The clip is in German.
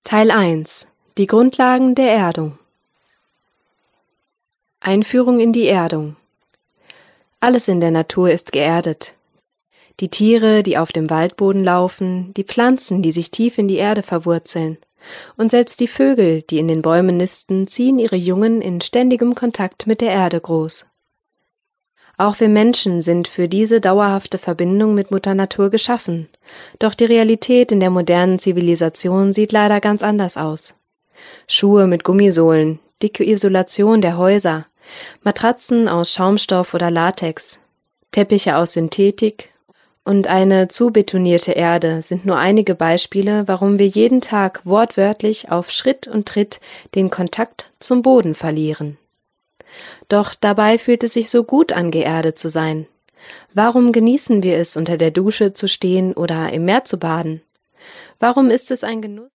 Teil 1: Die Grundlagen der Erdung. Einführung in die Erdung. Alles in der Natur ist geerdet. Die Tiere, die auf dem Waldboden laufen, die Pflanzen, die sich tief in die Erde verwurzeln, und selbst die Vögel, die in den Bäumen nisten, ziehen ihre Jungen in ständigem Kontakt mit der Erde groß. Auch wir Menschen sind für diese dauerhafte Verbindung mit Mutter Natur geschaffen, doch die Realität in der modernen Zivilisation sieht leider ganz anders aus. Schuhe mit Gummisohlen, dicke Isolation der Häuser, Matratzen aus Schaumstoff oder Latex, Teppiche aus Synthetik und eine zu betonierte Erde sind nur einige Beispiele, warum wir jeden Tag wortwörtlich auf Schritt und Tritt den Kontakt zum Boden verlieren. Doch dabei fühlt es sich so gut an, geerdet zu sein. Warum genießen wir es, unter der Dusche zu stehen oder im Meer zu baden? Warum ist es ein Genuss?